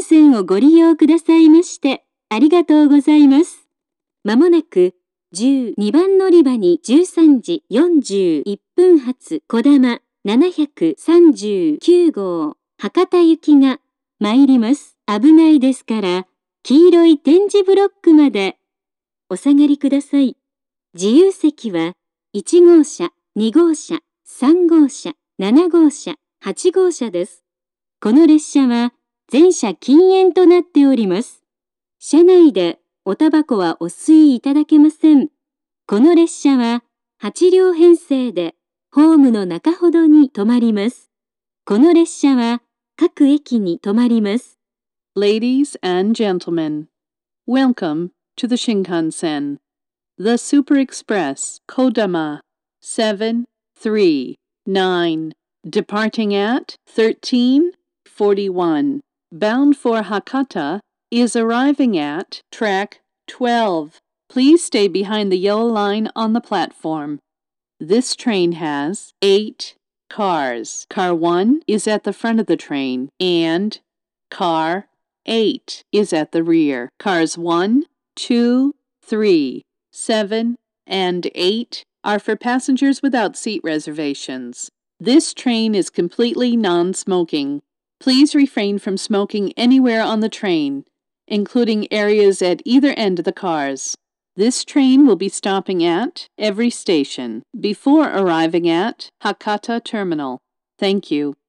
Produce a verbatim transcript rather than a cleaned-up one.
幹線をご利用くださいましてありがとうございます。まもなくじゅうにばん乗り場にじゅうさんじよんじゅういっぷん発こだまななひゃくさんじゅうきゅうごう博多行きが参ります。危ないですから黄色い点字ブロックまでお下がりください。自由席はいちごうしゃ、にごうしゃ、さんごうしゃ、ななごうしゃ、はちごうしゃです。この列車は全車禁煙となっております。車内でおタバコはお吸いいただけません。この列車ははちりょう編成でホームの中ほどに止まります。この列車は各駅に止まります。 Ladies and gentlemen, welcome to the Shinkansen, the Super Express Kodama seven three nine, departing at thirteen forty-one, bound for Hakata, is arriving at track twelve. Please stay behind the yellow line on the platform. This train has eight cars. Car one is at the front of the train, and car eight is at the rear. Cars one, two, three, seven, and eight are for passengers without seat reservations. This train is completely non-smoking. Please refrain from smoking anywhere on the train, including areas at either end of the cars. This train will be stopping at every station before arriving at Hakata Terminal. Thank you.